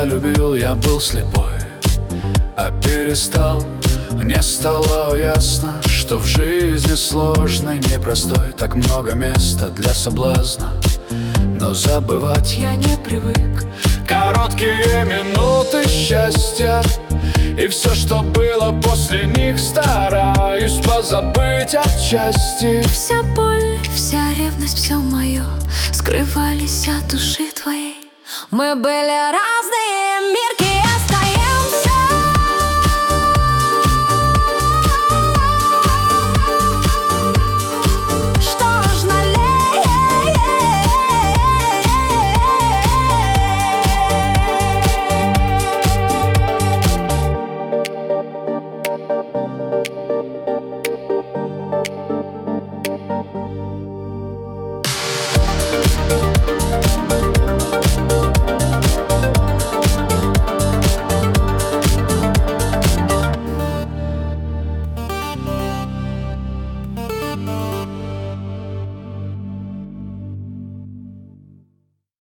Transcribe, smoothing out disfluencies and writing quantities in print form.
когда любил, я был слепой, а перестал. Мне стало ясно, что в жизни сложной, непростой так много места для соблазна, но забывать я не привык. Короткие минуты счастья и все, что было после них, стараюсь позабыть отчасти. Вся боль, вся ревность, все мое скрывались от души твоей. Мы были разные мирки.